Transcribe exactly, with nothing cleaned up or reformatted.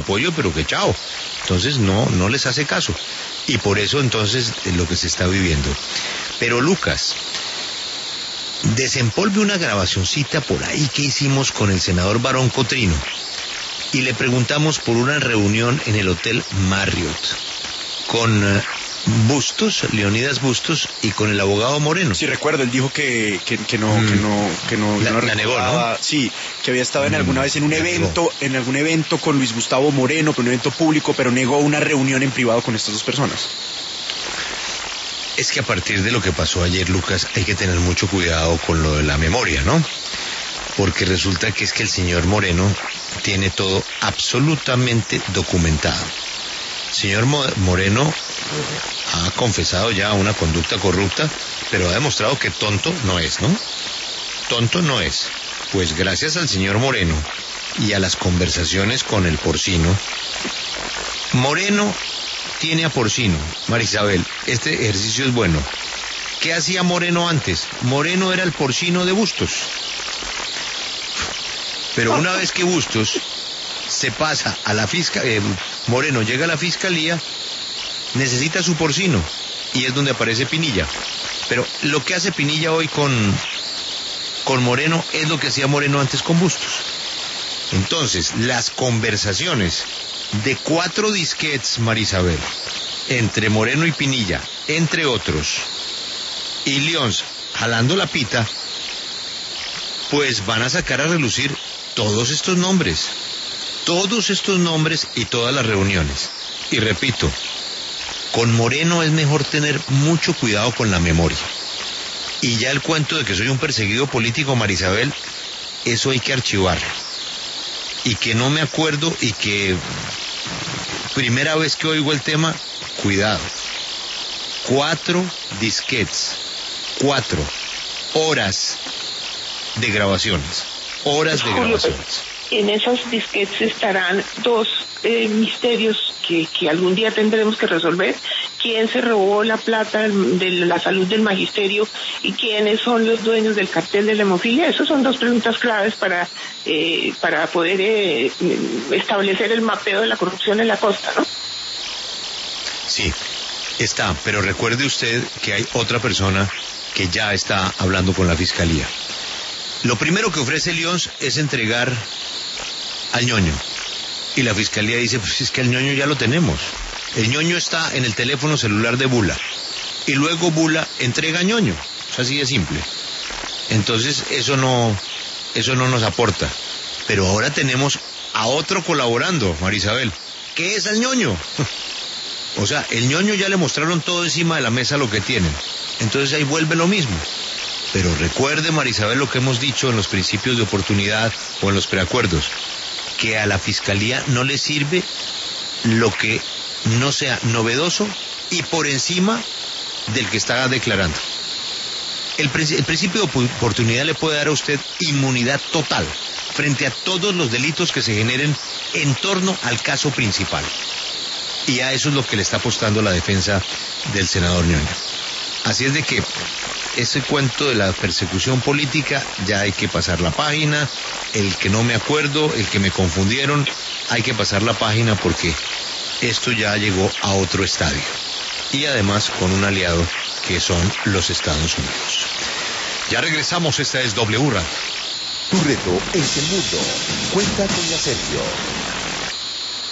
apoyo, pero que chao. Entonces no, no les hace caso. Y por eso entonces es lo que se está viviendo. Pero Lucas, desempolve una grabacioncita por ahí que hicimos con el senador Barón Cotrino y le preguntamos por una reunión en el Hotel Marriott con uh, Bustos, Leonidas Bustos, y con el abogado Moreno. Sí, recuerdo, él dijo que, que, que no, mm. que no, que no, la, no la negó, ¿no? Sí, que había estado en alguna mm, vez en un evento, negó. en algún evento con Luis Gustavo Moreno, con un evento público, pero negó una reunión en privado con estas dos personas. Es que a partir de lo que pasó ayer, Lucas, hay que tener mucho cuidado con lo de la memoria, ¿no? Porque resulta que es que el señor Moreno tiene todo absolutamente documentado. El señor Moreno ha confesado ya una conducta corrupta, pero ha demostrado que tonto no es, ¿no? Tonto no es. Pues gracias al señor Moreno y a las conversaciones con el porcino, Moreno tiene a Porcino. Marisabel, este ejercicio es bueno. ¿Qué hacía Moreno antes? Moreno era el porcino de Bustos. Pero una vez que Bustos se pasa a la fiscalía, eh, Moreno llega a la fiscalía, necesita su porcino, y es donde aparece Pinilla. Pero lo que hace Pinilla hoy con, con Moreno es lo que hacía Moreno antes con Bustos. Entonces, las conversaciones de cuatro disquetes, Marisabel, entre Moreno y Pinilla, entre otros, y Leons jalando la pita, pues van a sacar a relucir todos estos nombres, todos estos nombres y todas las reuniones. Y repito, con Moreno es mejor tener mucho cuidado con la memoria. Y ya el cuento de que soy un perseguido político, Marisabel, eso hay que archivarlo. Y que no me acuerdo y que primera vez que oigo el tema, cuidado. Cuatro disquetes, cuatro horas de grabaciones, horas de grabaciones. En esos disquetes estarán dos eh, misterios que, que algún día tendremos que resolver. ¿Quién se robó la plata de la salud del magisterio y quiénes son los dueños del cartel de la hemofilia? Esas son dos preguntas claves para eh, para poder eh, establecer el mapeo de la corrupción en la costa, ¿no? Sí, está, pero recuerde usted que hay otra persona que ya está hablando con la fiscalía. Lo primero que ofrece Leons es entregar al ñoño. Y la fiscalía dice, pues es que el ñoño ya lo tenemos. El ñoño está en el teléfono celular de Bula. Y luego Bula entrega a ñoño. Es así de simple. Entonces eso no, eso no nos aporta. Pero ahora tenemos a otro colaborando, Marisabel, que es el ñoño. O sea, el ñoño ya le mostraron todo encima de la mesa lo que tienen. Entonces ahí vuelve lo mismo. Pero recuerde, Marisabel, lo que hemos dicho en los principios de oportunidad o en los preacuerdos, que a la fiscalía no le sirve lo que no sea novedoso y por encima del que está declarando. El, el principio de oportunidad le puede dar a usted inmunidad total frente a todos los delitos que se generen en torno al caso principal. Y a eso es lo que le está apostando la defensa del senador ñoño. Así es de que ese cuento de la persecución política ya hay que pasar la página. El que no me acuerdo, el que me confundieron, hay que pasar la página porque esto ya llegó a otro estadio. Y además con un aliado que son los Estados Unidos. Ya regresamos, esta es W Radio. Tu reto es el mundo. Cuenta con Sergio.